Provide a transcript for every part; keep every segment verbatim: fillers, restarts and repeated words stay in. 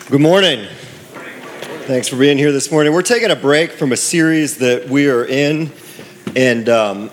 Good morning. Thanks for being here this morning. We're taking a break from a series that we are in, and um,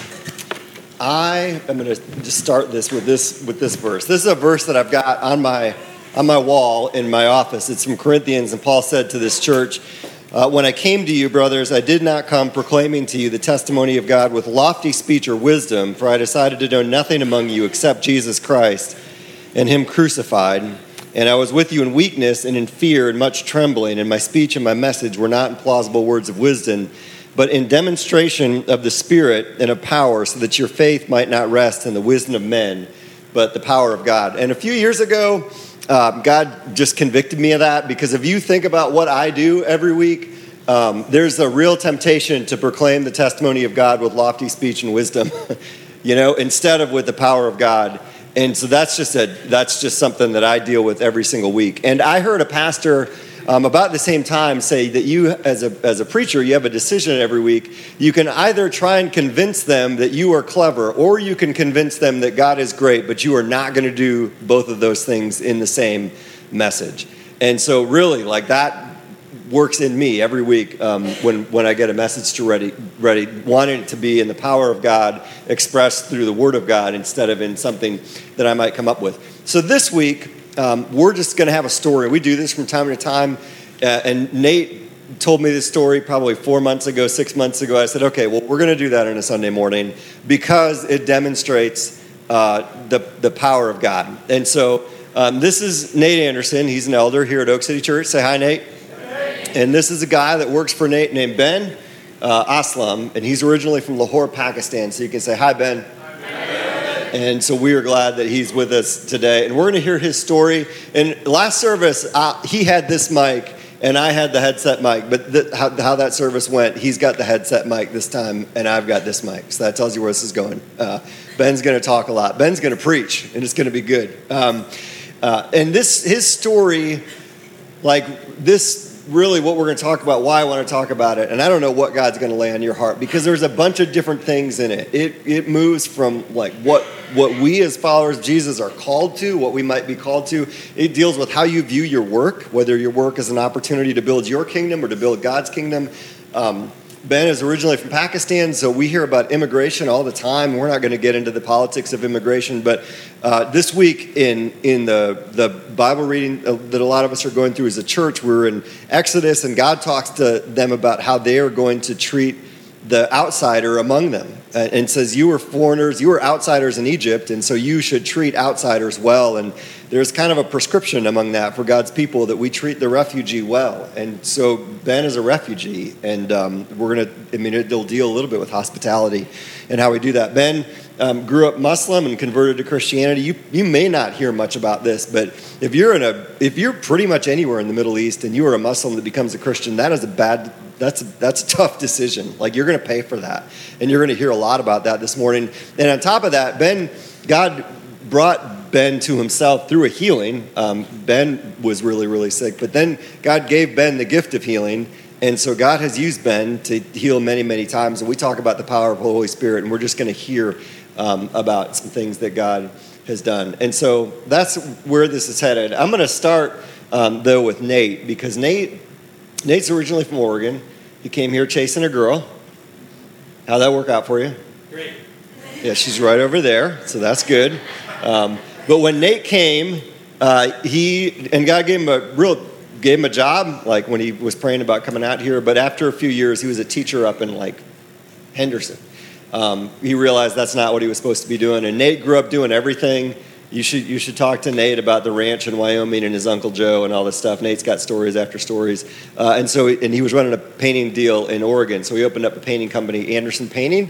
I am going to just start this with this with this verse. This is a verse that I've got on my on my wall in my office. It's from Corinthians, and Paul said to this church, uh, "When I came to you, brothers, I did not come proclaiming to you the testimony of God with lofty speech or wisdom, for I decided to know nothing among you except Jesus Christ and Him crucified." And I was with you in weakness and in fear and much trembling, and my speech and my message were not in plausible words of wisdom, but in demonstration of the Spirit and of power, so that your faith might not rest in the wisdom of men, but the power of God. And a few years ago, uh, God just convicted me of that, because if you think about what I do every week, um, there's a real temptation to proclaim the testimony of God with lofty speech and wisdom, you know, instead of with the power of God. And so that's just a that's just something that I deal with every single week. And I heard a pastor um, about the same time say that you, as a as a preacher, you have a decision every week. You can either try and convince them that you are clever, or you can convince them that God is great, but you are not going to do both of those things in the same message. And so really, like, that works in me every week um, when, when I get a message to ready, ready, wanting it to be in the power of God expressed through the Word of God instead of in something that I might come up with. So this week, um, we're just going to have a story. We do this from time to time, uh, and Nate told me this story probably four months ago, six months ago. I said, okay, well, we're going to do that on a Sunday morning because it demonstrates uh, the, the power of God. And so um, this is Nate Anderson. He's an elder here at Oak City Church. Say hi, Nate. And this is a guy that works for Nate named Ben uh, Aslam, and he's originally from Lahore, Pakistan. So you can say, hi, Ben. Hi, Ben. And so we are glad that he's with us today. And we're going to hear his story. And last service, uh, he had this mic, and I had the headset mic. But th- how, how that service went, he's got the headset mic this time, and I've got this mic. So that tells you where this is going. Uh, Ben's going to talk a lot. Ben's going to preach, and it's going to be good. Um, uh, and this his story, like this... really what we're going to talk about, why I want to talk about it, and I don't know what God's going to lay on your heart, because there's a bunch of different things in it. It it moves from like what what we as followers of Jesus are called to, what we might be called to. It deals with how you view your work, whether your work is an opportunity to build your kingdom or to build God's kingdom. Um, Ben is originally from Pakistan, so we hear about immigration all the time. We're not going to get into the politics of immigration, but uh, this week in in the the Bible reading that a lot of us are going through as a church, we're in Exodus, and God talks to them about how they are going to treat the outsider among them, uh, and says, you were foreigners, you were outsiders in Egypt, and so you should treat outsiders well. And there's kind of a prescription among that for God's people, that we treat the refugee well. And so Ben is a refugee, and um, we're going to, I mean, it'll deal a little bit with hospitality and how we do that. Ben um, grew up Muslim and converted to Christianity. You you may not hear much about this, but if you're in a if you're pretty much anywhere in the Middle East and you are a Muslim that becomes a Christian, that is a bad That's a, that's a tough decision. Like, you're going to pay for that. And you're going to hear a lot about that this morning. And on top of that, Ben, God brought Ben to himself through a healing. Um, Ben was really, really sick. But then God gave Ben the gift of healing. And so God has used Ben to heal many, many times. And we talk about the power of the Holy Spirit. And we're just going to hear um, about some things that God has done. And so that's where this is headed. I'm going to start, um, though, with Nate. Because Nate... Nate's originally from Oregon. He came here chasing a girl. How'd that work out for you? Great. Yeah, she's right over there, so that's good. Um, but when Nate came, uh, he and God gave him a real gave him a job, like when he was praying about coming out here. But after a few years, he was a teacher up in like Henderson. Um, he realized that's not what he was supposed to be doing. And Nate grew up doing everything. You should you should talk to Nate about the ranch in Wyoming and his Uncle Joe and all this stuff. Nate's got stories after stories. Uh, and so and he was running a painting deal in Oregon. So he opened up a painting company, Anderson Painting.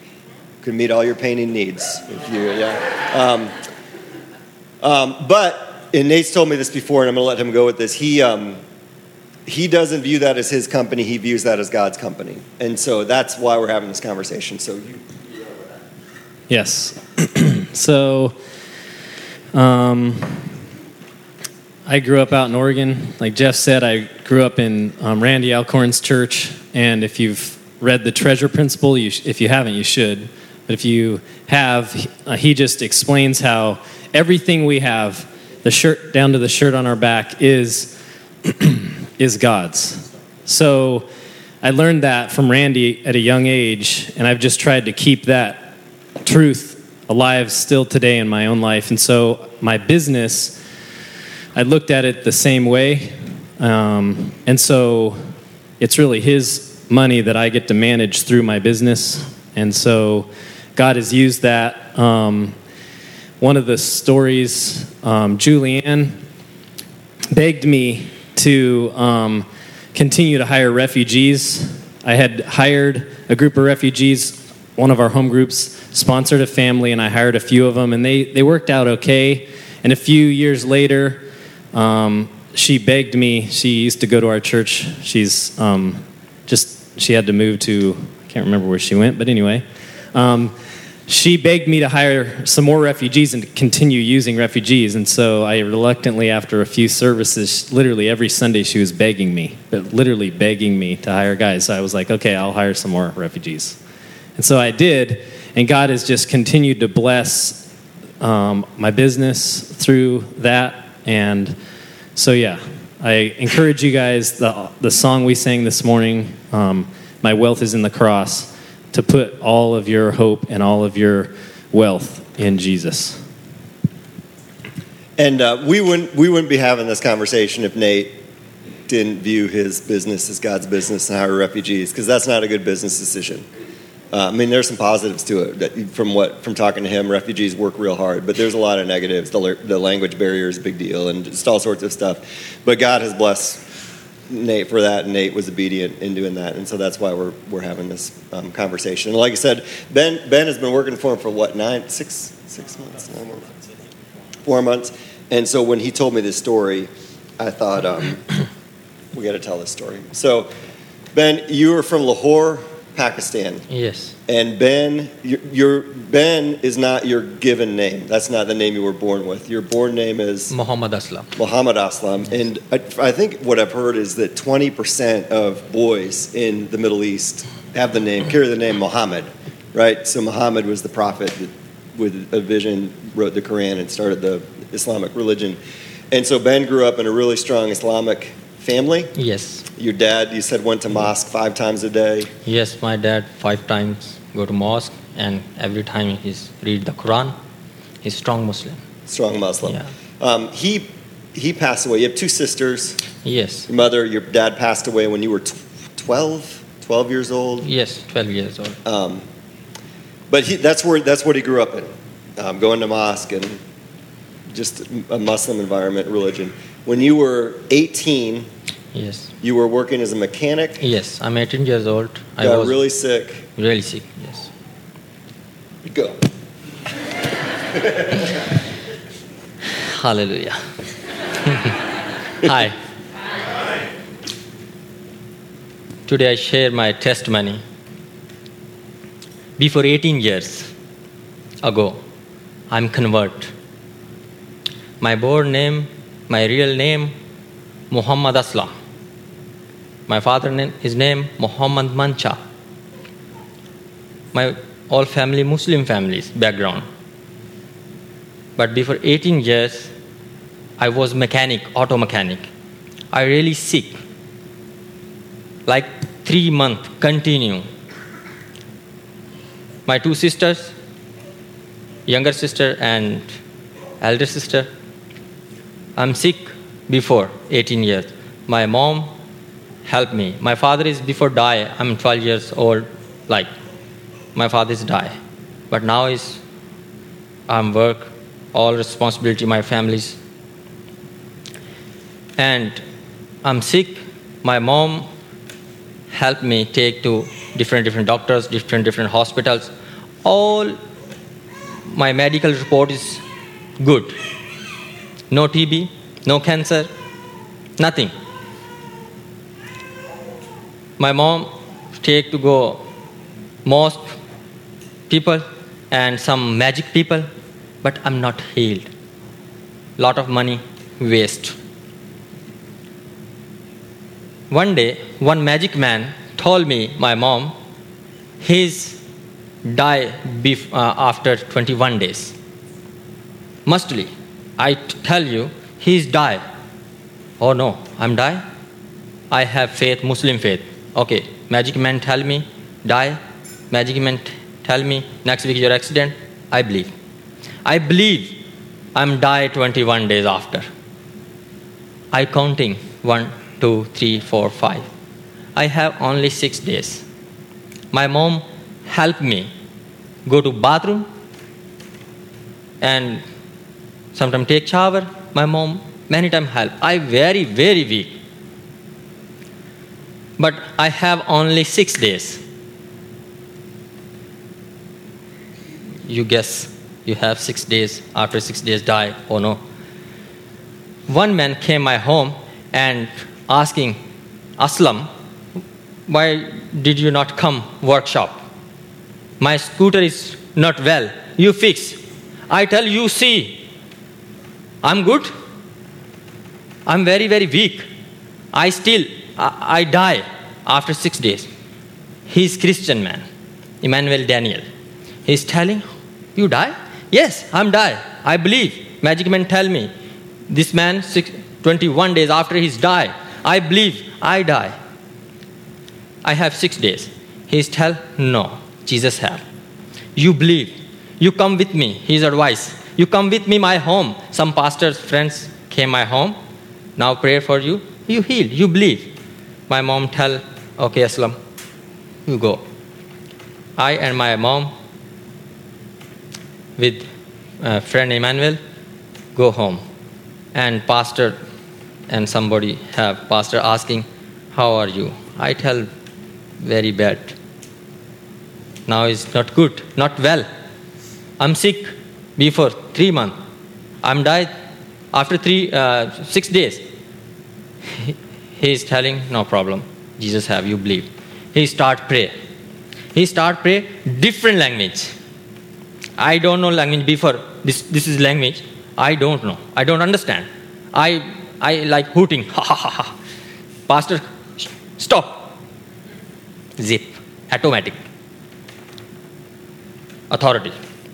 Could meet all your painting needs. If you, yeah. Um, um, but, and Nate's told me this before, and I'm going to let him go with this. He um, he doesn't view that as his company. He views that as God's company. And so that's why we're having this conversation. So you. Yes. So... Um, I grew up out in Oregon. Like Jeff said, I grew up in um, Randy Alcorn's church. And if you've read the treasure principle, you sh- if you haven't, you should. But if you have, uh, he just explains how everything we have, the shirt down to the shirt on our back, is is God's. So I learned that from Randy at a young age, and I've just tried to keep that truth alive still today in my own life. And so my business, I looked at it the same way. Um, and so it's really his money that I get to manage through my business. And so God has used that. Um, one of the stories, um, Julianne begged me to um, continue to hire refugees. I had hired a group of refugees. One of our home groups sponsored a family, and I hired a few of them, and they, they worked out okay. And a few years later, um, she begged me. She used to go to our church. She's um, just, she had to move to, I can't remember where she went, but anyway. Um, she begged me to hire some more refugees and to continue using refugees. And so I reluctantly, after a few services, literally every Sunday she was begging me, but literally begging me to hire guys. So I was like, okay, I'll hire some more refugees. And so I did, and God has just continued to bless um, my business through that. And so, yeah, I encourage you guys, the, the song we sang this morning, um, My Wealth is in the Cross, to put all of your hope and all of your wealth in Jesus. And uh, we wouldn't we wouldn't be having this conversation if Nate didn't view his business as God's business and hire refugees, because that's not a good business decision. Uh, I mean, there's some positives to it. That from what from talking to him, refugees work real hard, but there's a lot of negatives. The, the language barrier is a big deal, and just all sorts of stuff. But God has blessed Nate for that, and Nate was obedient in doing that, and so that's why we're we're having this um, conversation. And like I said, Ben Ben has been working for him for what nine six six months, nine months, four months, and so when he told me this story, I thought um, we got to tell this story. So, Ben, you are from Lahore, Pakistan. Yes. And Ben, your, your Ben is not your given name. That's not the name you were born with. Your born name is Muhammad Aslam. Muhammad Aslam. Yes. And I, I think what I've heard is that twenty percent of boys in the Middle East have the name, carry the name Muhammad, right? So Muhammad was the prophet that, with a vision, wrote the Quran and started the Islamic religion. And so Ben grew up in a really strong Islamic family. Yes. Your dad, you said, went to mosque five times a day. Yes, my dad five times go to mosque, and every time he's read the Quran. He's strong Muslim. Strong Muslim. Yeah. Um, he he passed away. You have two sisters. Yes. Your mother, your dad passed away when you were twelve, twelve years old. Yes, twelve years old. Um, but he, that's where that's what he grew up in, um, going to mosque and just a Muslim environment, religion. When you were eighteen. Yes. You were working as a mechanic? Yes, I'm eighteen years old. I got was really sick. Really sick, yes. Go. Hallelujah. Hi. Hi. Today I share my testimony. Before eighteen years ago, I'm convert. My born name, my real name, Muhammad Aslam. My father name, his name Muhammad Mancha. My all family Muslim families background. But before eighteen years, I was mechanic, auto mechanic. I really sick. Like three months continue. My two sisters, younger sister and elder sister, I'm sick before eighteen years. My mom helped me. My father is before die. I'm twelve years old. Like my father is die, but now is I'm work, all responsibility my family's, and I'm sick. My mom helped me take to different different doctors, different different hospitals. All my medical report is good. No T B, no cancer, nothing. My mom take to go mosque people and some magic people, but I'm not healed. Lot of money waste. One day, one magic man told me, my mom, he's die bef- uh, after twenty-one days. Mustly. I t- tell you, he's died. Oh no, I'm die. I have faith, Muslim faith. Okay, magic man tell me, die. Magic man t- tell me, next week your accident. I believe. I believe I'm die twenty-one days after. I counting one, two, three, four, five. I have only six days. My mom helped me go to bathroom and sometimes take shower. My mom many times help. I very, very weak. But I have only six days. You guess you have six days. After six days die. Oh no. One man came my home and asking, Aslam, why did you not come workshop? My scooter is not well. You fix. I tell you, see, I'm good. I'm very, very weak. I still, I, I die after six days. He's Christian man, Emmanuel Daniel. He's telling, you die? Yes, I'm die. I believe. Magic man tell me. This man, six, twenty-one days after he's die, I believe, I die. I have six days. He's tell, no, Jesus have. You believe. You come with me. His advice. You come with me my home. Some pastors, friends came my home. Now pray for you. You heal. You believe. My mom tell, okay, Aslam, you go. I and my mom with uh, friend Emmanuel go home. And pastor and somebody have pastor asking, how are you? I tell, very bad. Now it's not good, not well. I'm sick before three months. I'm died after three, uh, six days. He, he is telling, no problem. Jesus have, you believe. He start pray. He start pray different language. I don't know language before. This, this is language. I don't know. I don't understand. I, I like hooting. Ha ha ha ha. Pastor, stop. Zip. Automatic. Authority.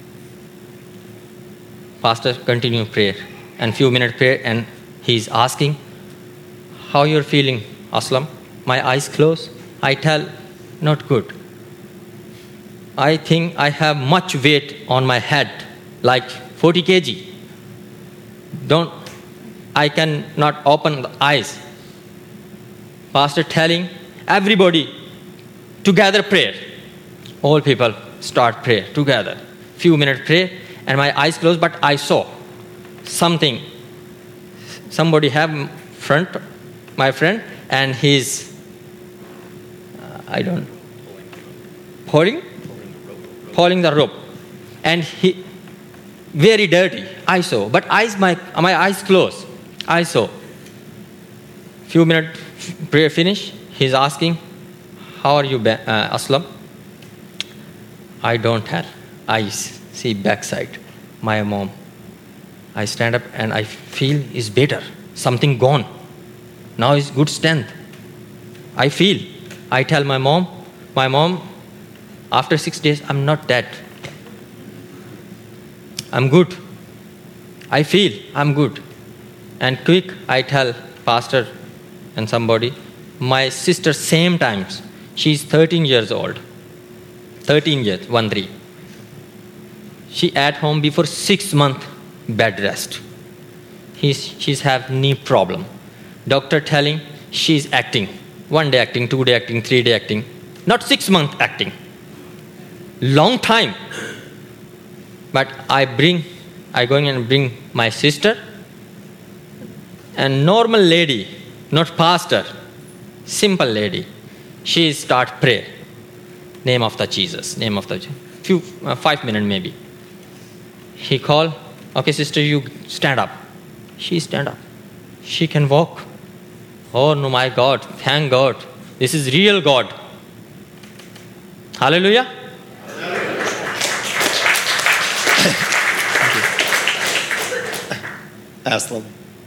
Pastor continue prayer. And few minutes prayer and he's asking, how you're feeling, Aslam? My eyes closed. I tell, not good. I think I have much weight on my head, like forty kilograms. Don't, I can not open the eyes. Pastor telling everybody together prayer. All people start prayer together. Few minutes prayer and my eyes closed, but I saw something. Somebody have front, my friend, and he's, uh, I don't, pouring, pulling the rope, and he very dirty. I saw, but eyes my my eyes closed. I saw. Few minutes prayer finish. He's asking, "How are you, uh, Aslam?" I don't have. I see backside. My mom. I stand up and I feel is better. Something gone. Now is good strength. I feel. I tell my mom. My mom. After six days, I'm not dead. I'm good. I feel I'm good. And quick, I tell pastor and somebody, my sister same times, she's thirteen years old. thirteen years, one three. She at home before six months bed rest. He's, she's have knee problem. Doctor telling she's acting. One day acting, two day acting, three day acting. Not six months acting. Long time. But I bring, I going and bring my sister and normal lady, not pastor, simple lady. She start pray. Name of the Jesus, name of the few uh, five minutes maybe. He call, okay sister, you stand up. She stand up. She can walk. Oh no, my God, thank God. This is real God. Hallelujah. Aslam.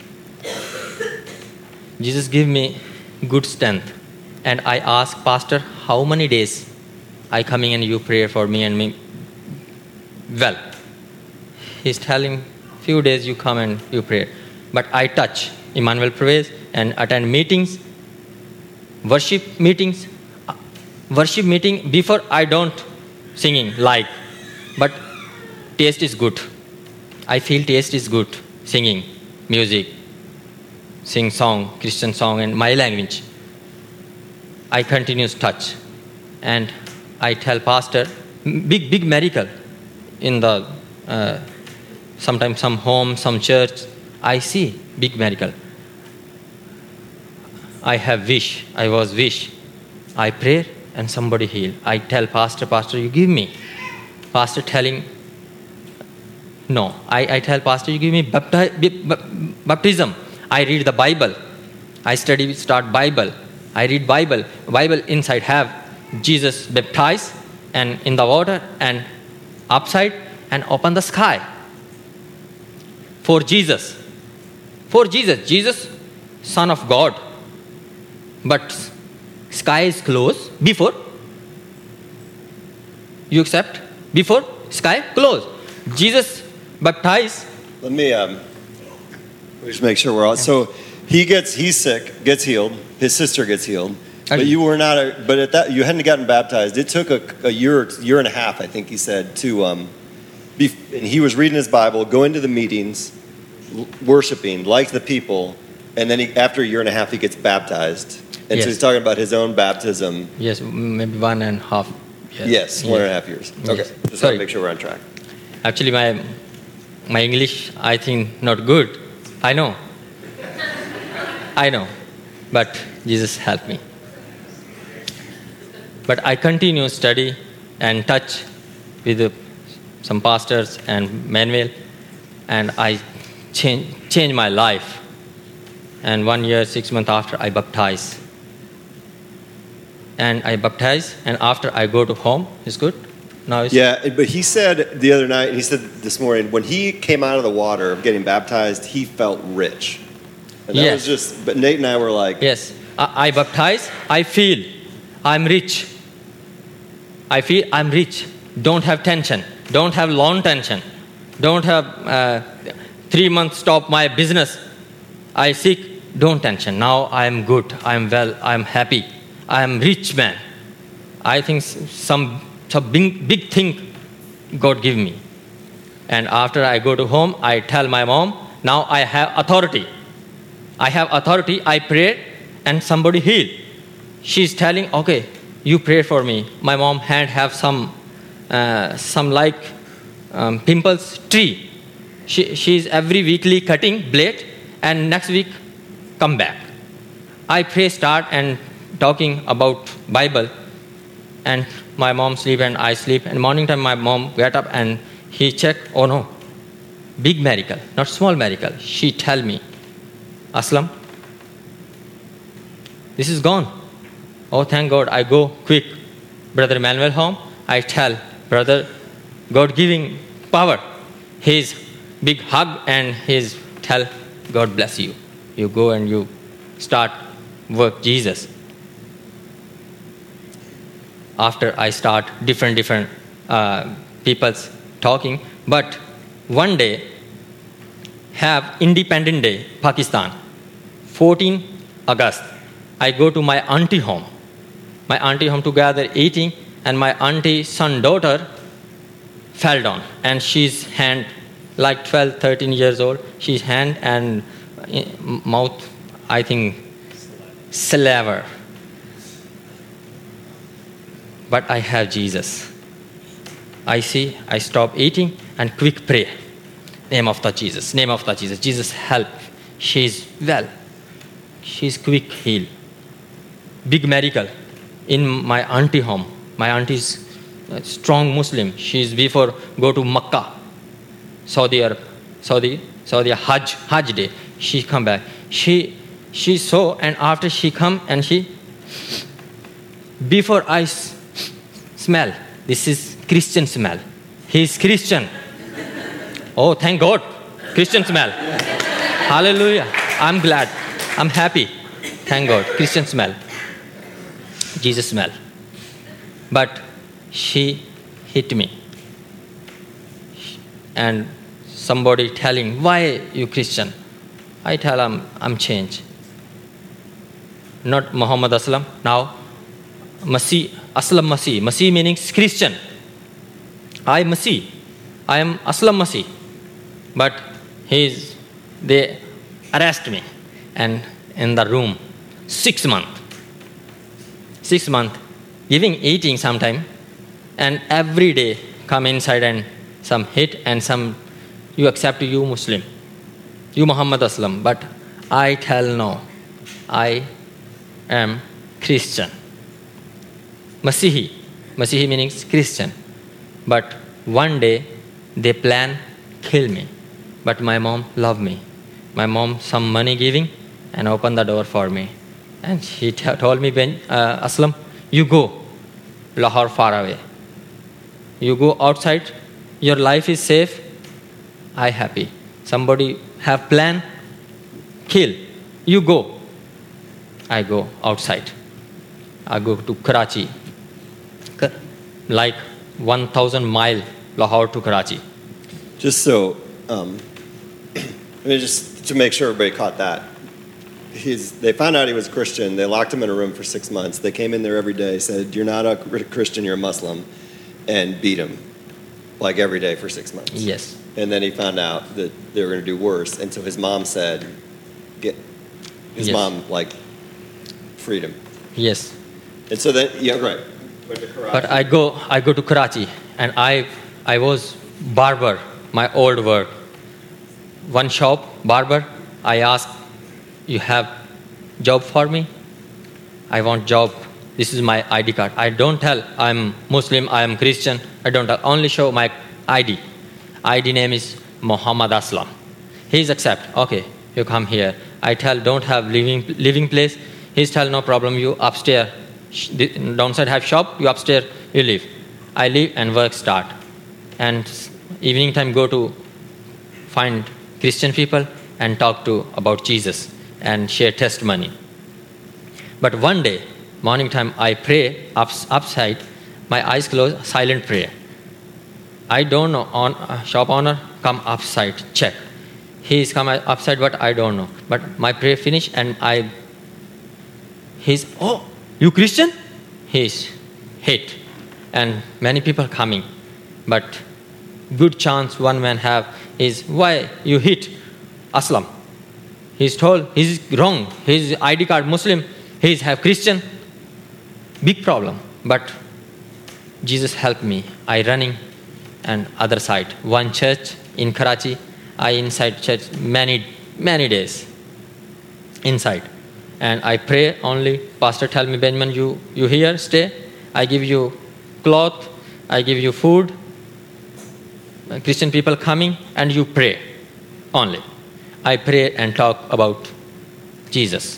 Jesus give me good strength. And I ask, Pastor, how many days I coming and you pray for me and me? Well, he's telling, few days you come and you pray. But I touch. Emmanuel prays, and attend meetings, worship meetings. Uh, Worship meeting, before I don't singing like, but taste is good. I feel taste is good, singing, music, sing song, Christian song in my language. I continue to touch. And I tell pastor, big, big miracle in the, uh, sometimes some home, some church, I see big miracle. I have wish, I was wish. I pray and somebody heal. I tell pastor, pastor, you give me. Pastor telling, no. I, I tell pastor, you give me bapti- baptism. I read the Bible. I study, start Bible. I read Bible. Bible inside have Jesus baptized and in the water and upside and open the sky. For Jesus. For Jesus. Jesus, Son of God. But sky is closed before. You accept? Before sky closed. Jesus baptized. Let me um, just make sure we're all. So he gets, he's sick, gets healed. His sister gets healed. But you were not. A, but at that, you hadn't gotten baptized. It took a, a year, year and a half, I think he said, to. Um, be, and he was reading his Bible, going to the meetings, worshiping like the people, and then he, after a year and a half, he gets baptized. And Yes. so he's talking about his own baptism. Yes, maybe one and a half years. Yes, one and a half years. Okay, Yes. just want Sorry. to make sure we're on track. Actually, my my English, I think, not good. I know. I know. But Jesus helped me. But I continue study and touch with the, some pastors and Manuel, and I change change my life. And one year, six months after, I baptized. And I baptize, and after I go to home, it's good. Now it's Yeah, but he said the other night, and he said this morning, when he came out of the water of getting baptized, he felt rich. And that Yes. was just, but Nate and I were like, yes. I, I baptize. I feel I'm rich. I feel I'm rich. Don't have tension. Don't have long tension. Don't have uh, three months stop my business. I sick. Don't tension. Now I am good. I am well. I am happy. I am rich man. I think s- some some big big thing God give me. And after I go to home, I tell my mom, now I have authority. I have authority. I pray, and somebody heal. She's telling, okay, you pray for me. My mom hand have some uh, some like um, pimples tree. She she's every weekly cutting blade, and next week come back. I pray start and talking about Bible, and my mom sleep and I sleep. And morning time my mom get up and he check. Oh no, big miracle, not small miracle. She tell me, Aslam, this is gone. Oh, thank God. I go quick. Brother Emmanuel home. I tell, brother, God giving power. His big hug and his tell, God bless you. You go and you start work Jesus. After I start different, different uh, people's talking. But one day, have Independent Day, Pakistan, fourteenth August. I go to my auntie home. My auntie home together eating, and my auntie son daughter fell down, and she's hand like twelve, thirteen years old. She's hand and uh, mouth, I think, saliva. But I have Jesus. I see, I stop eating and quick pray. Name of the Jesus, name of the Jesus. Jesus help. She's well. She's quick heal. Big miracle in my auntie home. My auntie is a strong Muslim. She's before go to Makkah, Saudi Arab, Saudi, Saudi Hajj, Hajj day. She come back. She she saw, and after she come and she, before I s- smell, this is Christian smell. He is Christian. Oh, thank God, Christian smell. Hallelujah. I'm glad. I'm happy. Thank God, Christian smell. Jesus smell. But she hit me. And somebody telling, why you Christian? I tell him, I'm changed. not Muhammad Aslam. Now, Masih, Aslam Masih. Masih meaning Christian. I Masih. I am Aslam Masih. But he's, they arrest me and in the room, six months. Six months, giving eating sometime, and every day come inside and some hit and some, you accept you Muslim, you Muhammad Aslam. But I tell no, I am Christian. Masihi, Masihi meaning Christian. But one day they plan kill me. But my mom loved me. My mom some money giving and opened the door for me. And she t- told me, Ben, uh, Aslam, you go Lahore far away. You go outside, your life is safe, I happy. Somebody have plan, kill, you go. I go outside. I go to Karachi, like one thousand mile Lahore to Karachi. Just so, um, I mean, just to make sure everybody caught that. He's, they found out he was Christian. They locked him in a room for six months. They came in there every day, said, you're not a Christian, you're a Muslim, and beat him like every day for six months. Yes. And then he found out that they were going to do worse. And so his mom said, get, his Yes. mom, like, freed him. Yes. And so then, yeah, right. Went to Karachi. But I go, I go to Karachi, and I, I was barber, my old work. One shop, barber, I asked, you have job for me? I want job. This is my I D card. I don't tell I'm Muslim, I am Christian. I don't tell. Only show my I D. I D name is Muhammad Aslam. He's accept. Okay, you come here. I tell don't have living living place. He's tell no problem. You upstairs. Downside have shop. You upstairs. You live. I live and work start. And evening time go to find Christian people and talk to about Jesus and share testimony. But one day, morning time, I pray ups, upside, my eyes closed, silent prayer. I don't know, on uh, shop owner, come upside, check. He is come upside, but I don't know. But my prayer finished and I, he's, oh, you Christian? He's hit. And many people coming. But good chance one man have is, why you hit Aslam? He's told he's wrong. His I D card Muslim. He's have Christian. Big problem. But Jesus helped me. I running and other side. One church in Karachi. I inside church many many days. Inside. And I pray only. Pastor tell me, Benjamin, you, you here, stay. I give you cloth. I give you food. Christian people coming and you pray only. I pray and talk about Jesus.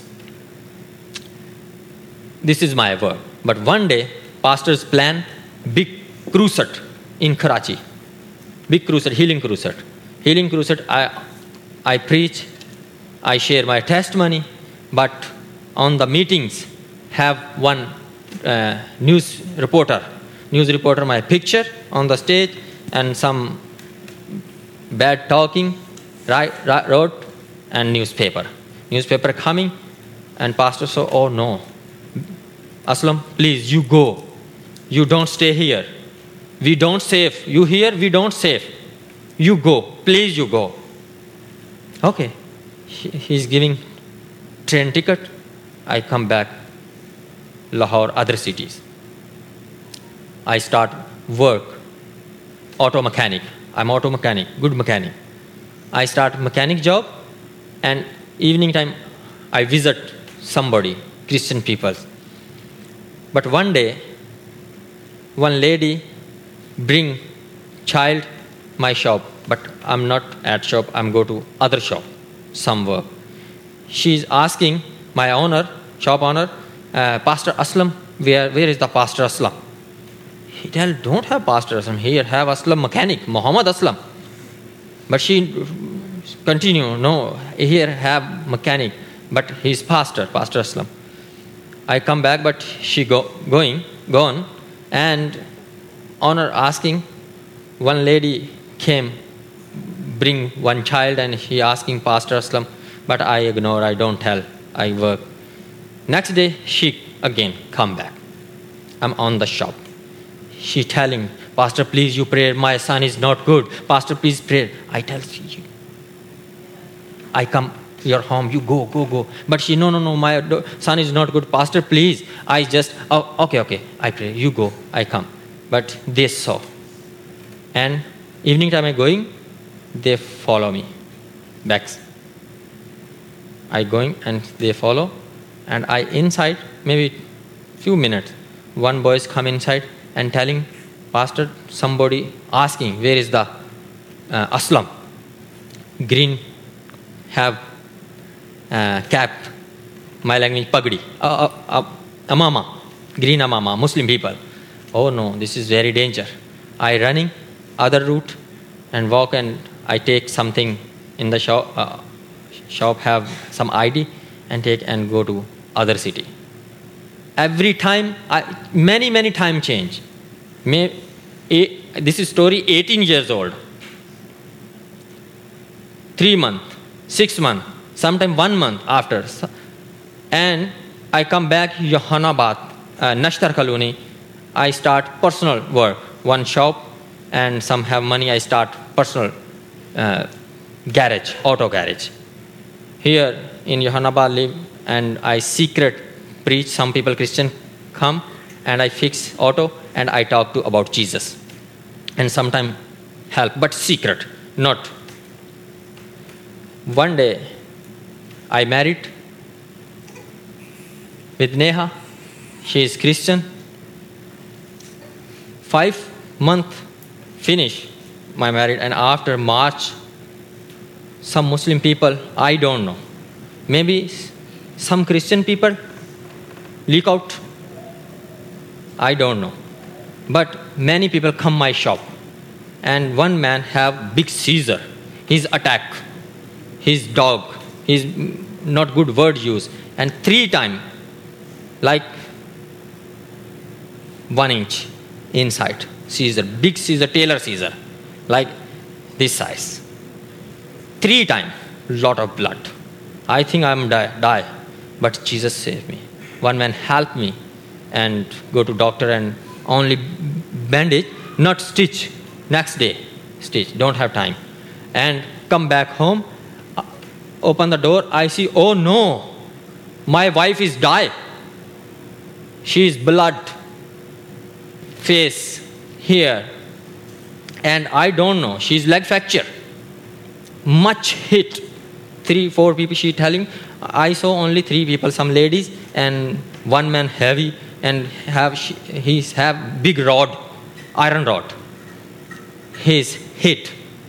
This is my work. But one day, pastors plan big crusade in Karachi. Big crusade, healing crusade. Healing crusade, I, I preach, I share my testimony, but on the meetings, have one uh, news reporter, news reporter, my picture on the stage, and some bad talking, right, right, wrote, and newspaper. Newspaper coming, and pastor said, oh no, Aslam, please, you go. You don't stay here. We don't save. You here, we don't save. You go. Please, you go. Okay. He, he's giving train ticket. I come back. Lahore, other cities. I start work. Auto mechanic. I'm auto mechanic. Good mechanic. I start mechanic job. And evening time, I visit somebody, Christian people. But one day, one lady bring child my shop, but I'm not at shop, I'm go to other shop, some work. She's asking my owner, shop owner, uh, Pastor Aslam, where, where is the Pastor Aslam? He tell, don't have Pastor Aslam, here have Aslam mechanic, Muhammad Aslam. But she continue, no, here have mechanic, but he's pastor, Pastor Aslam. I come back, but she go going, gone, and owner asking, one lady came, bring one child, and he asking Pastor Aslam, but I ignore, I don't tell, I work. Next day, she again come back. I'm on the shop. She telling, Pastor, please you pray. My son is not good. Pastor, please pray. I tell you, I come your home. You go, go, go. But she, no, no, no. My son is not good. Pastor, please. I just, oh, okay, okay. I pray. You go. I come. But they saw. And evening time I going, they follow me back. I going and they follow. And I inside, maybe few minutes, one boy is come inside and telling, Pastor, somebody asking, where is the uh, Aslam? Green have uh, cap, my language, pagdi, uh, uh, uh, amama, green amama, Muslim people. Oh no, this is very danger. I running other route and walk and I take something in the shop, uh, shop have some I D and take and go to other city. Every time, I, many, many time change. May, a, this is story eighteen years old. Three months, six months, sometime one month after. And I come back Jahanabad, uh, Nashtar Colony. I start personal work, one shop, and some have money. I start personal uh, garage, auto garage. Here in Jahanabad live, and I secret preach. Some people Christian come, and I fix auto, and I talk to about Jesus, and sometimes help, but secret, not. One day, I married with Neha. She is Christian. Five month finish my marriage, and after March, some Muslim people, I don't know, maybe some Christian people leak out. I don't know. But many people come my shop, and one man have big seizure. He's attack. His dog. He's not good word use. And three time, like one inch inside seizure, big seizure, Taylor seizure, like this size. Three time, lot of blood. I think I'm die, die, but Jesus saved me. One man helped me and go to doctor and only bandage, not stitch. Next day, stitch, don't have time. And come back home, open the door, I see, oh no, my wife is die. She is blood, face, here. And I don't know, she's leg fracture. Much hit. Three, four people, she telling, I saw only three people, some ladies and one man heavy, and have he's have big rod, iron rod. He's hit.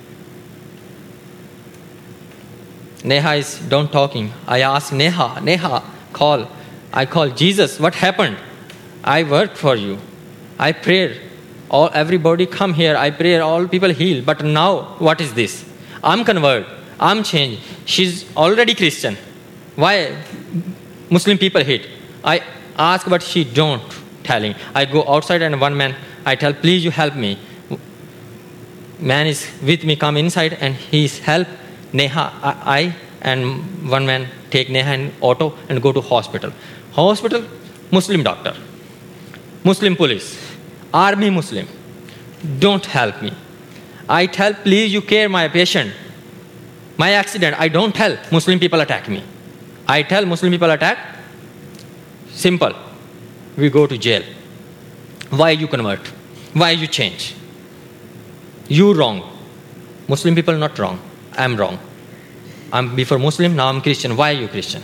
Neha is don't talking. I ask Neha, Neha, call. I call Jesus. What happened? I work for you. I pray. All everybody come here. I pray. All people heal. But now what is this? I'm converted. I'm changed. She's already Christian. Why Muslim people hate? I ask, but she don't telling. I go outside and one man, I tell, please you help me. Man is with me, come inside and he's help. Neha, I, I and one man take Neha in auto and go to hospital. Hospital, Muslim doctor, Muslim police, army Muslim. Don't help me. I tell, please you care my patient. My accident, I don't tell Muslim people attack me. I tell Muslim people attack, simple. We go to jail. Why you convert? Why you change? You wrong. Muslim people not wrong. I'm wrong. I'm before Muslim, now I'm Christian. Why you Christian?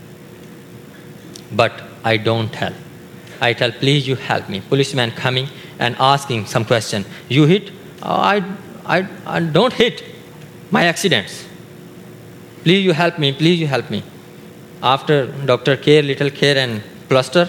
But I don't tell. I tell, please you help me. Policeman coming and asking some question. You hit? Oh, I, I, I don't hit. My accidents. Please you help me. Please you help me. After doctor care, little care and plaster,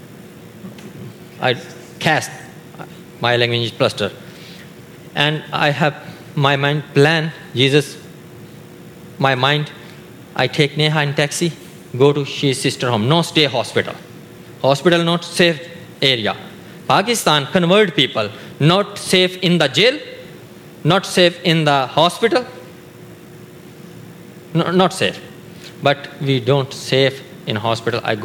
I cast. My language is plaster. And I have my mind plan, Jesus, my mind, I take Neha in taxi, go to his sister home. No stay hospital. Hospital not safe area. Pakistan convert people, not safe in the jail, not safe in the hospital, no, not safe. But we don't safe in hospital. I go to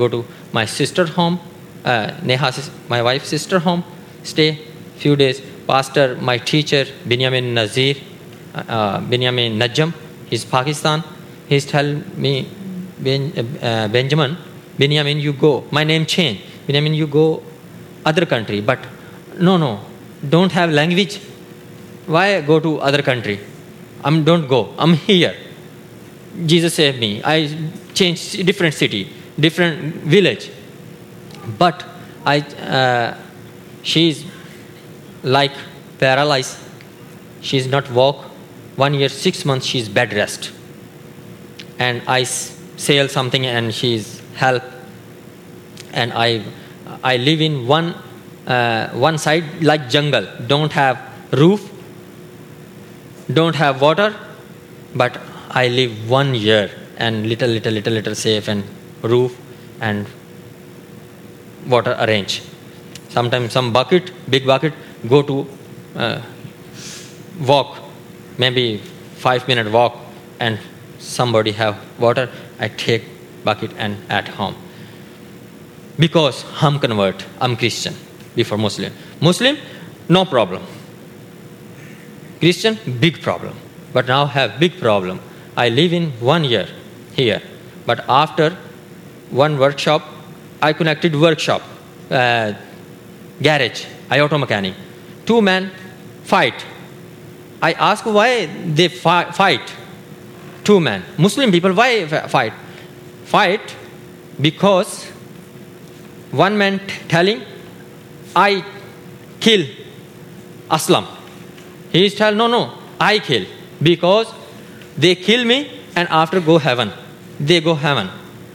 my sister home, uh, Neha, sis- my wife's sister home, stay few days. Pastor, my teacher, Binyamin Nazir, uh, Binyamin Najam, he's Pakistan. He's telling me, ben, uh, Benjamin, Binyamin, you go. My name changed. Binyamin, you go other country. But no, no, don't have language. Why go to other country? I'm don't go. I'm here. Jesus saved me. I changed different city, different village. But I, uh, she's like paralyzed. She's not walk. One year, six months, she's bed rest. And I sell something and she's help. And I, I live in one, uh, one side like jungle. Don't have roof. Don't have water. But I live one year and little, little, little, little safe and roof and water arrange. Sometimes some bucket, big bucket, go to uh, walk, maybe five minute walk, and somebody have water. I take bucket and at home. Because I'm convert, I'm Christian before Muslim. Muslim, no problem. Christian, big problem. But now have big problem. I live in one year here. But after one workshop, I connected workshop, uh, garage, I auto mechanic. Two men fight. I ask why they fi- fight. Two men. Muslim people, why fight? Fight because one man t- telling, I kill Aslam. He is telling, no, no, I kill. Because they kill me and after go heaven. They go heaven.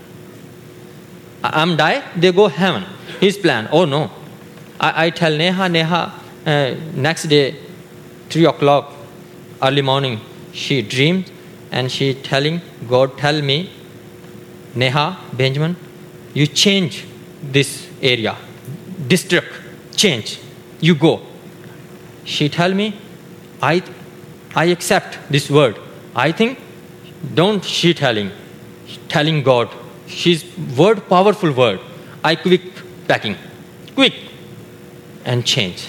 I- I'm die, they go heaven. His plan, oh no. I, I tell Neha, Neha, uh, next day, three o'clock, early morning, she dreamed and she telling, God tell me, Neha, Benjamin, you change this area, district, change, you go. She tell me, I, I accept this word. I think, don't she telling, telling God, she's word, powerful word. I quick packing, quick, and change,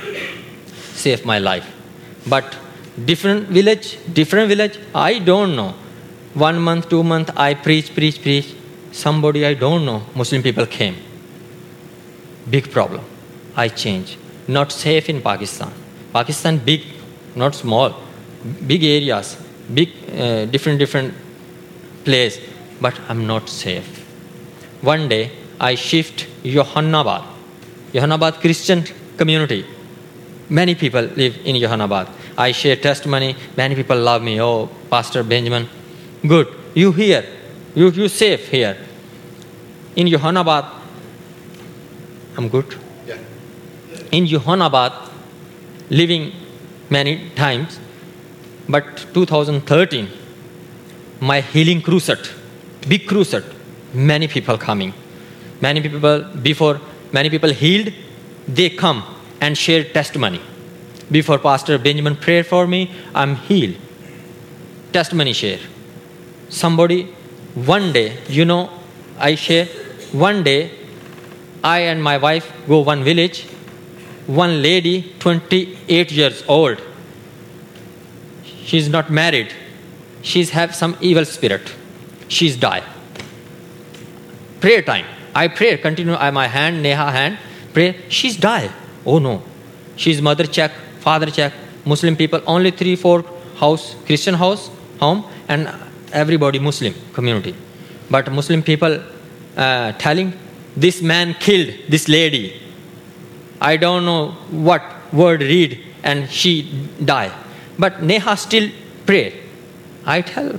save my life. But different village, different village, I don't know. One month, two month, I preach, preach, preach. Somebody I don't know, Muslim people came. Big problem. I change. Not safe in Pakistan. Pakistan big, not small. Big areas, big, uh, different, different place. But I'm not safe. One day, I shift Johannabad. Johannabad Christian community. Many people live in Johannabad. I share testimony. Many people love me. Oh, Pastor Benjamin, good. You here. You you safe here. In Johannabad, I'm good. Yeah. In Johannabad, living many times, but two thousand thirteen, my healing crusade, big crusade, many people coming. Many people, before many people healed, they come and share testimony. Before Pastor Benjamin prayed for me, I'm healed. Testimony share. Somebody, one day, you know, I share, one day, I and my wife go one village. One lady, twenty-eight years old. She's not married. She's have some evil spirit. She's died. Prayer time. I pray, continue, I my hand, Neha hand, pray. She's died. Oh no. She's mother check, father check, Muslim people, only three, four house, Christian house, home, and everybody Muslim community. But Muslim people uh, telling, this man killed this lady. I don't know what word read, and she died. But Neha still pray. I tell,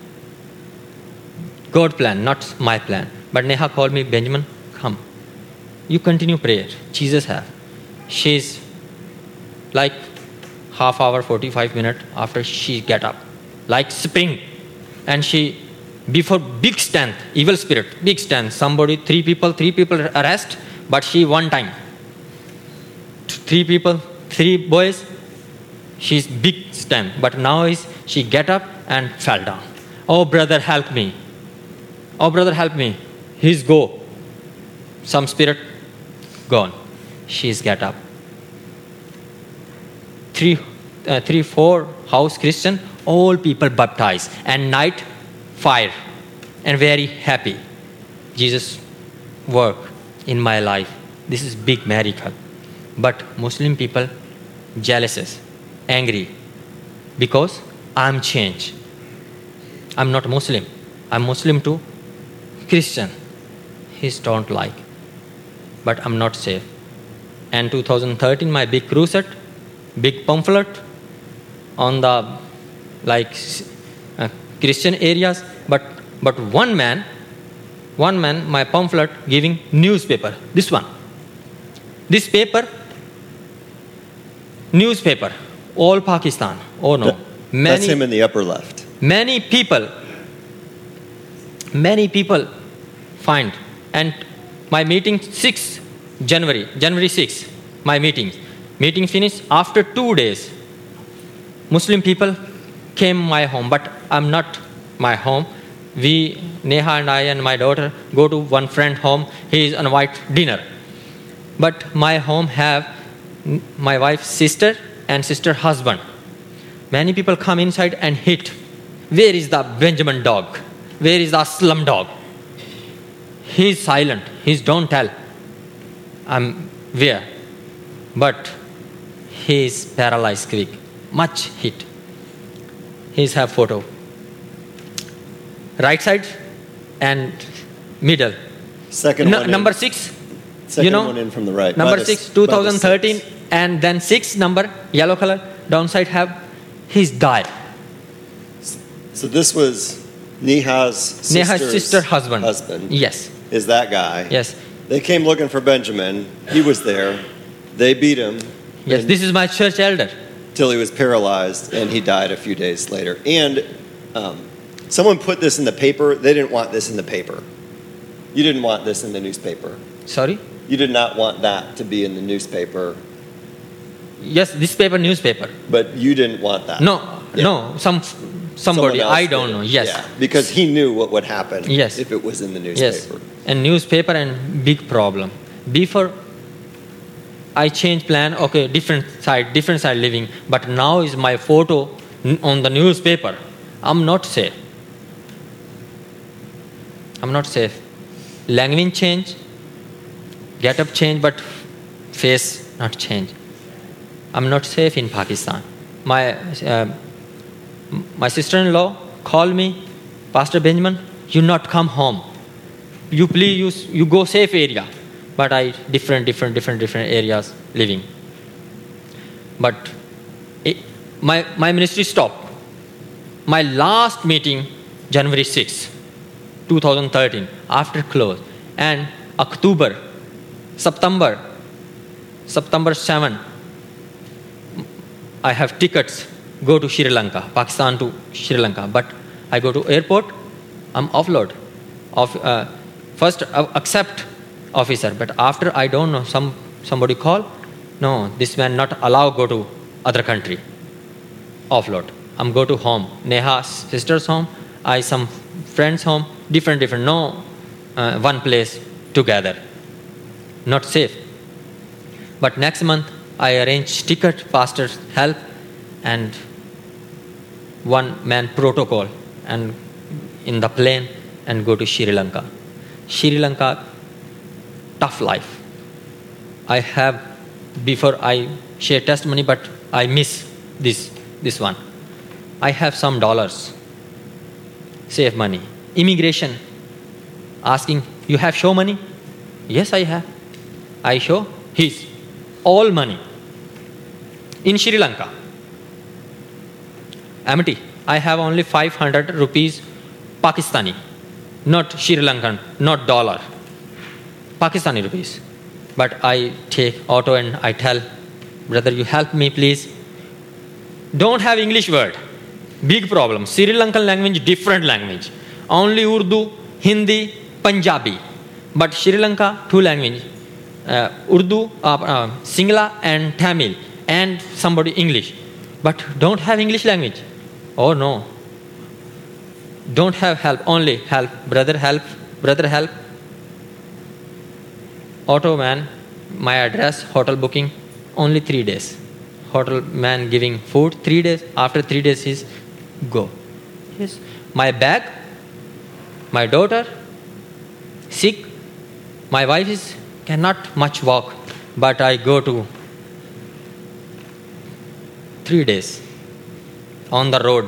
God plan, not my plan. But Neha called me, Benjamin, come. You continue prayer. Jesus have. She's like half hour, forty-five minutes after she get up. Like spring. And she, before big stand, evil spirit, big stand. Somebody, three people, three people arrest, but she one time. Three people, three boys, she's big stand. But now is she get up and fell down. Oh brother, help me. Oh brother, help me. He's go. some spirit, gone. She's get up. Three, uh, three, four house Christian, all people baptized, and night fire, and very happy. Jesus work in my life. This is big miracle. But Muslim people jealous, angry, because I'm changed. I'm not Muslim. I'm Muslim too. Christian. He's don't like. But I'm not safe. And two thousand thirteen, my big crusade, big pamphlet on the like uh, Christian areas. But but one man, one man, my pamphlet giving newspaper. This one. This paper, newspaper, all Pakistan. Oh no. Many, That's him in the upper left. Many people, many people find. And my meeting sixth January, January sixth, my meeting. Meeting finished after two days. Muslim people came my home, but I'm not my home. We, Neha and I and my daughter, go to one friend home. He is invite dinner. But my home have my wife's sister and sister husband. Many people come inside and hit. Where is the Benjamin dog? Where is the slum dog? He is silent. He don't tell. I'm where. But he is paralyzed quick. Much hit. He's have photo. Right side and middle. Second No, one. number in. six. Second you know, one in from the right. Number by the- six, by the twenty thirteen, six. and then six number, yellow color, downside have, he's died. So this was Neha's sister's Neha's sister husband. husband. Yes, Is that guy. yes, They came looking for Benjamin. He was there. They beat him. yes. and- This is my church elder. till he was paralyzed, and he died a few days later. And um, someone put this in the paper. They didn't want this in the paper. You didn't want this in the newspaper. Sorry? You did not want that to be in the newspaper, Yes, this paper, newspaper. but you didn't want that. No, Yeah. no, some Someone somebody, else I did don't it. know. Yes, Yeah, because he knew what would happen Yes. if it was in the yes. newspaper. And newspaper and big problem. Before I change plan, okay, different side, different side living. But now is my photo n- on the newspaper. I'm not safe. I'm not safe. Language change, get up change, but face not change. I'm not safe in Pakistan. My uh, my sister-in-law called me, Pastor Benjamin, you not come home. You please you, you go safe area. But I different different different different areas living. But it, my my ministry stopped. My last meeting January sixth, twenty thirteen, after close, and October, September, September seventh, I have tickets go to Sri Lanka, Pakistan to Sri Lanka. But I go to airport, I'm offload. Of uh, first uh, accept officer, but after I don't know, some somebody call, no, this man not allow go to other country. Offload. I'm go to home. Neha's sister's home. I some friends home. Different different. No, uh, one place together. Not safe. But next month I arrange ticket, pastor's help, and one man protocol, and in the plane and go to Sri Lanka. Sri Lanka, tough life. I have, before I share testimony, but I miss this this one. I have some dollars, save money. Immigration, asking, you have show money? Yes, I have. I show his all money. In Sri Lanka, empty. I have only five hundred rupees Pakistani, not Sri Lankan, not dollar. Pakistani rupees. But I take auto and I tell, brother, you help me please. Don't have English word. Big problem. Sri Lankan language, different language. Only Urdu, Hindi, Punjabi. But Sri Lanka, two language. Uh, Urdu, uh, uh, Singla and Tamil. And somebody English. But don't have English language. Oh no. Don't have help, only help. Brother help, brother help. auto man, my address, hotel booking, only three days. Hotel man giving food, three days. After three days, he's go. Yes. My bag, my daughter, sick. My wife is cannot much walk, but I go to three days on the road.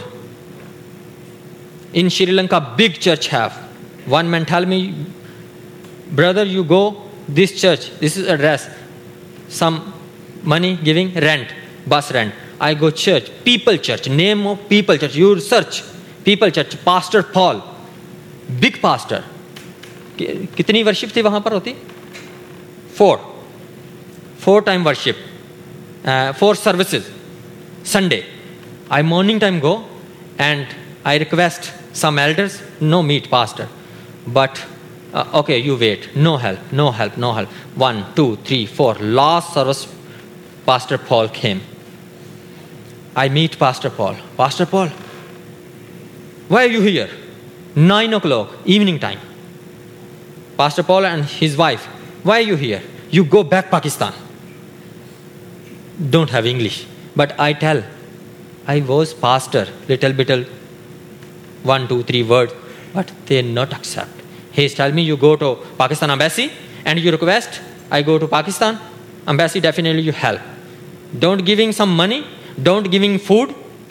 In Sri Lanka, big church have. One man tell me, brother, you go this church, this is address. Some money giving rent, bus rent. I go church, people church, name of people church. You search, people church, Pastor Paul, big pastor. कितनी worship थी वहाँ पर होती? Four. Four time worship. Uh, four services. Sunday. I morning time go and I request some elders, no meet pastor. But, uh, okay, you wait. No help, no help, no help. One, two, three, four. Last service, Pastor Paul came. I meet Pastor Paul. Pastor Paul, why are you here? Nine o'clock, evening time. Pastor Paul and his wife, why are you here? You go back Pakistan. Don't have English. But I tell, I was pastor, little bit, one, two, three words, but they not accept. He tell me, you go to Pakistan embassy and you request, I go to Pakistan embassy, definitely you help. Don't giving some money, don't giving food.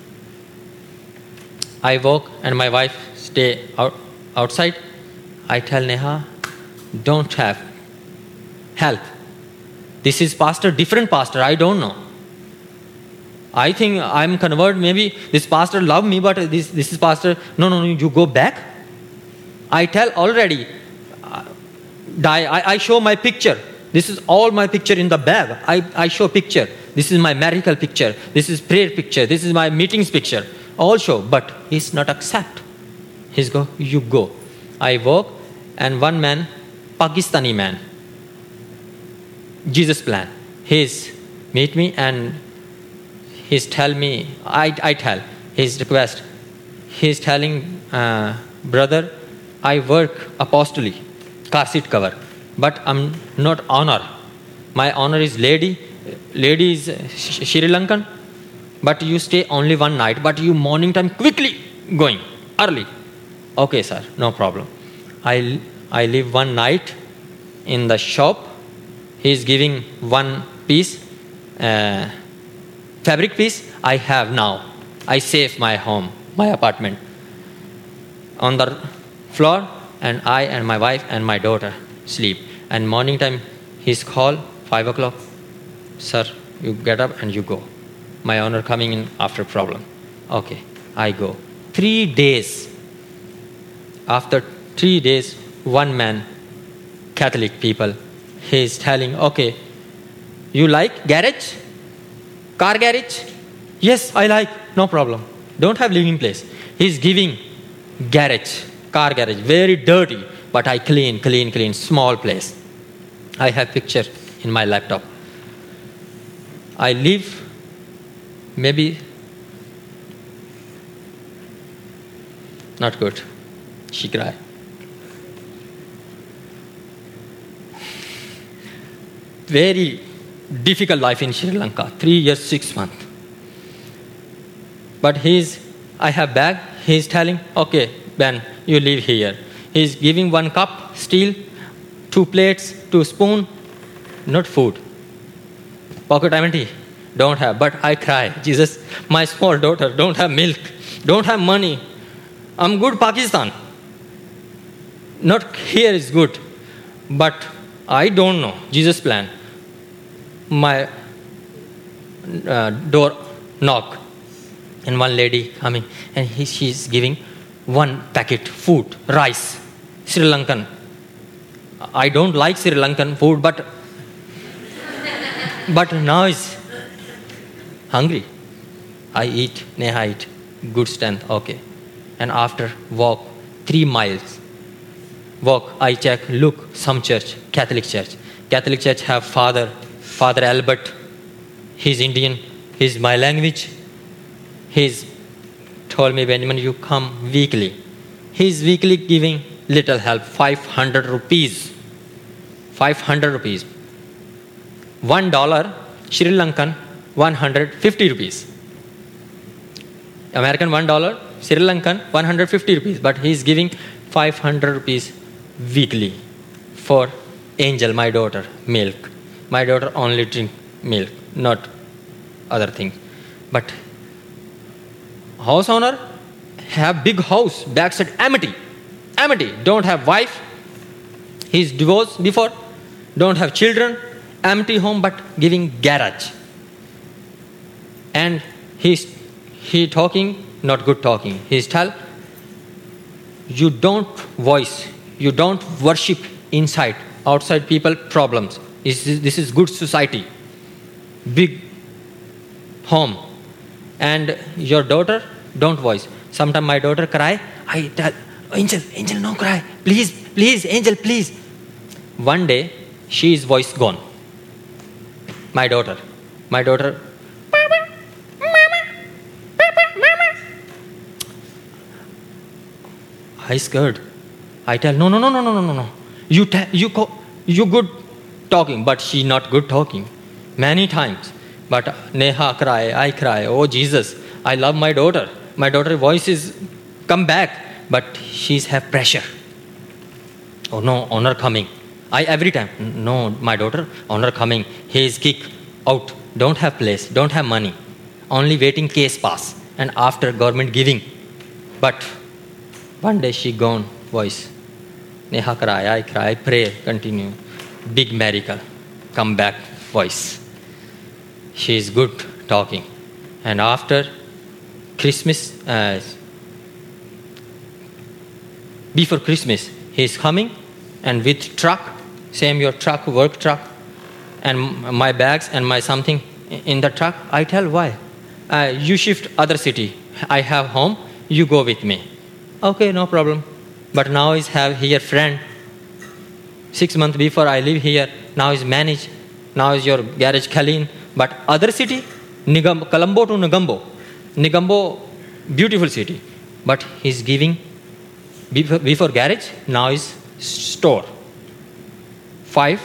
I walk and my wife stay out, outside. I tell Neha, don't have help. This is pastor, different pastor, I don't know. I think I'm converted, maybe this pastor love me, but this, this is pastor, no, no, no, you go back. I tell already, uh, die, I, I show my picture. This is all my picture in the bag. I, I show picture. This is my miracle picture. This is prayer picture. This is my meetings picture. All show, but he's not accept. He's go, you go. I walk and one man, Pakistani man, Jesus plan. He's meet me and he's tell me, I, I tell, his request. He's telling, uh, brother, I work apostolic, car seat cover, but I'm not honor. My honor is lady. Lady is Sri Lankan, but you stay only one night, but you morning time quickly going, early. Okay, sir, no problem. I, I live one night in the shop. He is giving one piece, uh, fabric piece I have now. I save my home, my apartment. On the floor, and I and my wife and my daughter sleep. And morning time, he's call, five o'clock. Sir, you get up and you go. My honor coming in after problem. Okay, I go. Three days. After three days, one man, Catholic people, he is telling, okay, you like garage? Car garage? Yes, I like, no problem. Don't have living place. He's giving garage, car garage, very dirty, but I clean, clean, clean, small place. I have picture in my laptop. I live maybe not good. She cried. Very difficult life in Sri Lanka. Three years, six months. But he's, I have bag. He's telling, okay, Ben, you live here. He's giving one cup, steel, two plates, two spoon, not food. Pocket empty, don't have. But I cry, Jesus, my small daughter, don't have milk, don't have money. I'm good Pakistan. Not here is good. But I don't know, Jesus plan. My uh, door knock. And one lady coming. And he, she's giving one packet food, rice, Sri Lankan. I don't like Sri Lankan food, but but now is hungry. I eat, Neha eat, good strength, okay. And after walk three miles, walk, I check, look, some church, Catholic church. Catholic church have father, Father Albert. He's Indian, he's my language. He's told me, Benjamin, you come weekly. He's weekly giving little help, five hundred rupees. five hundred rupees. One dollar, Sri Lankan, one hundred fifty rupees. American one dollar, Sri Lankan, one hundred fifty rupees. But he is giving five hundred rupees weekly for Angel, my daughter, milk. My daughter only drink milk, not other things. But house owner have big house, backside empty. Empty. Don't have wife. He's divorced before. Don't have children. Empty home, but giving garage. And he's he talking, not good talking. He's tell, you don't voice, you don't worship inside. Outside people problems. This is, this is good society. Big home. And your daughter don't voice. Sometimes my daughter cry. I tell, Angel, Angel, no cry. Please, please, Angel, please. One day, she's voice gone. My daughter. My daughter. I scared. I tell, no, no, no, no, no, no, no. You tell, you co- you good talking, but she not good talking. Many times. But Neha cry, I cry. Oh Jesus, I love my daughter. My daughter's voice is come back, but she's have pressure. Oh no, honor coming. I every time, no, my daughter, honor coming. He is kick out. Don't have place, don't have money. Only waiting case pass. And after government giving. But one day she gone, voice. Neha cry, I cry, I pray, continue. Big miracle. Come back, voice. She is good talking. And after Christmas, uh, before Christmas, he is coming and with truck, same your truck, work truck, and my bags and my something in the truck. I tell why? Uh, you shift other city. I have home, you go with me. Okay, no problem. But now is have here friend. Six months before I live here, now is managed. Now is your garage clean. But other city, Nigam, Colombo to Negombo. Negombo, beautiful city. But he's giving, before, before garage, now is store. Five,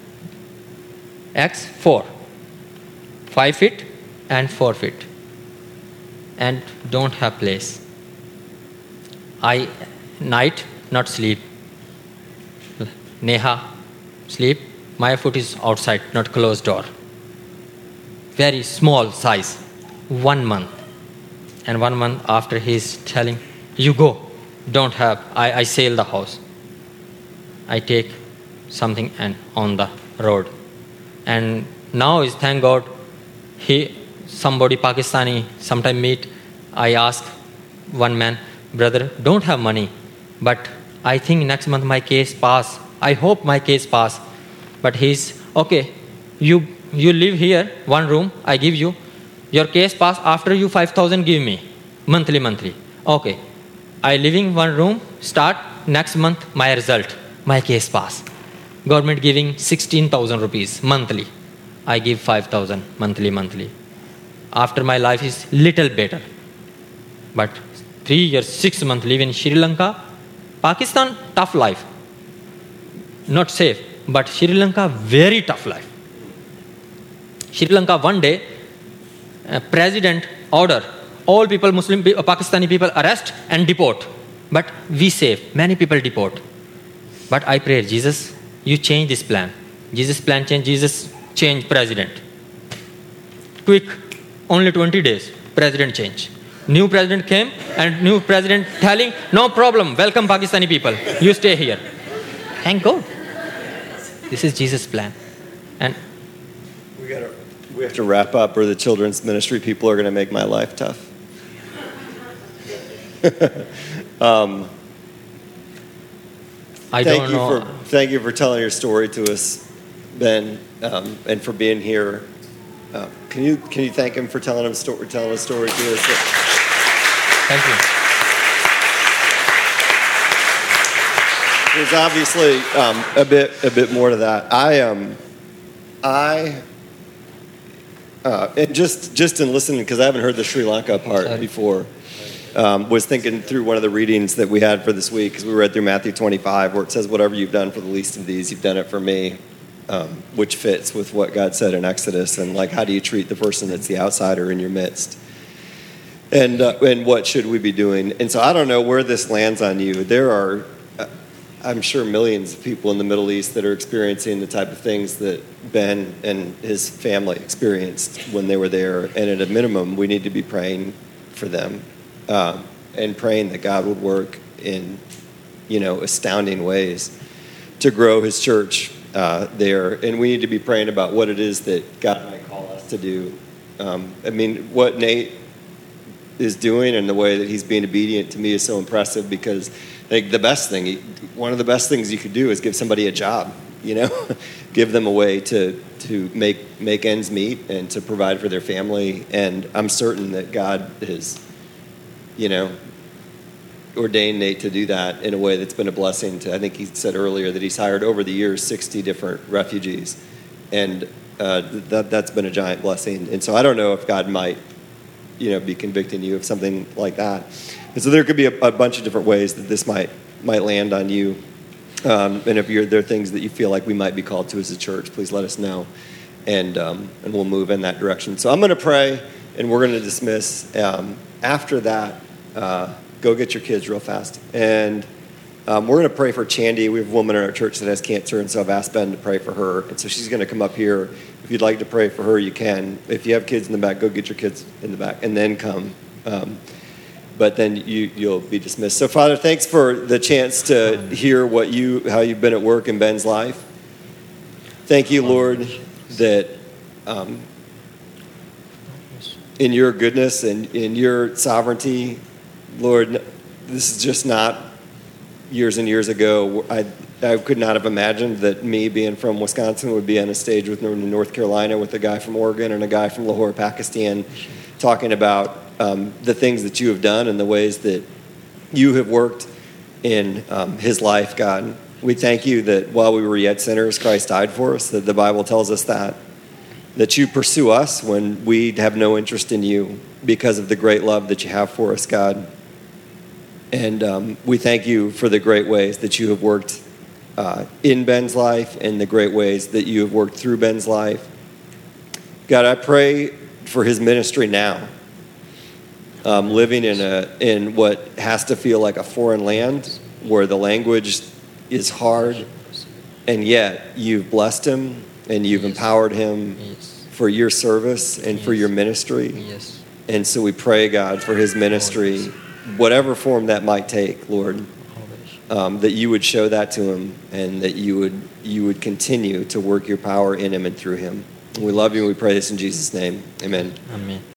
X, four. Five feet and four feet. And don't have place. I, night, not sleep. Neha, sleep. My foot is outside, not closed door. Very small size. One month. And one month after he's telling, you go. Don't have, I, I sail the house. I take something and on the road. And now is, thank God, he, somebody Pakistani, sometime meet, I ask one man, brother, don't have money, but I think next month my case pass. I hope my case pass. But he's, okay, you you live here, one room, I give you. Your case pass, after you five thousand give me, monthly, monthly. Okay, I living one room, start next month my result, my case pass. Government giving sixteen thousand rupees monthly. I give five thousand monthly, monthly. After my life is little better. But three years, six months live in Sri Lanka. Pakistan, tough life. Not safe, but Sri Lanka, very tough life. Sri Lanka, one day, uh, president order, all people, Muslim, Pakistani people arrest and deport. But we save, many people deport. But I pray, Jesus, you change this plan. Jesus plan change, Jesus change president. Quick, only twenty days, president change. New president came and new president telling, no problem, welcome Pakistani people, you stay here. Thank God. This is Jesus' plan. And we, gotta, we have to wrap up or the children's ministry people are going to make my life tough. um, I thank don't you know. For, thank you for telling your story to us, Ben, um, and for being here. Uh, can you can you thank him for telling him story, telling a story to us? Thank you. There's obviously um, a bit a bit more to that. I um, I uh, and just just in listening because I haven't heard the Sri Lanka part Sorry. before. um, was thinking through one of the readings that we had for this week, because we read through Matthew twenty-five, where it says, whatever you've done for the least of these, you've done it for me, um, which fits with what God said in Exodus. And like, how do you treat the person that's the outsider in your midst? And, uh, and what should we be doing? And so I don't know where this lands on you. There are, uh, I'm sure, millions of people in the Middle East that are experiencing the type of things that Ben and his family experienced when they were there. And at a minimum, we need to be praying for them. Um, and praying that God would work in, you know, astounding ways to grow his church uh, there. And we need to be praying about what it is that God might call us to do. Um, I mean, what Nate is doing and the way that he's being obedient to me is so impressive, because I think the best thing, one of the best things you could do is give somebody a job, you know, give them a way to, to make, make ends meet and to provide for their family. And I'm certain that God is, you know, ordained Nate to do that in a way that's been a blessing to, I think he said earlier that he's hired over the years sixty different refugees. And uh, that, that's been a giant blessing. And so I don't know if God might, you know, be convicting you of something like that. And so there could be a, a bunch of different ways that this might might land on you. Um, and if you're, there are things that you feel like we might be called to as a church, please let us know. And, um, and we'll move in that direction. So I'm going to pray, and we're going to dismiss. Um, after that, Uh, go get your kids real fast. And um, we're going to pray for Chandy. We have a woman in our church that has cancer, and so I've asked Ben to pray for her. And so she's going to come up here. If you'd like to pray for her, you can. If you have kids in the back, go get your kids in the back, and then come. Um, but then you, you'll be dismissed. So, Father, thanks for the chance to hear what you, how you've been at work in Ben's life. Thank you, Lord, that um, in your goodness and in your sovereignty, Lord, this is just not years and years ago. I I could not have imagined that me, being from Wisconsin, would be on a stage with North Carolina with a guy from Oregon and a guy from Lahore, Pakistan, talking about um, the things that you have done and the ways that you have worked in um, his life, God. We thank you that while we were yet sinners, Christ died for us, that the Bible tells us that, that you pursue us when we have no interest in you because of the great love that you have for us, God. And um, we thank you for the great ways that you have worked uh, in Ben's life and the great ways that you have worked through Ben's life. God, I pray for his ministry now, um, living in a in what has to feel like a foreign land where the language is hard, and yet you've blessed him and you've Yes. empowered him Yes. for your service and for Yes. your ministry. Yes. And so we pray, God, for his ministry, whatever form that might take, Lord, um, that you would show that to him, and that you would you would continue to work your power in him and through him. We love you, and we pray this in Jesus' name. Amen. Amen.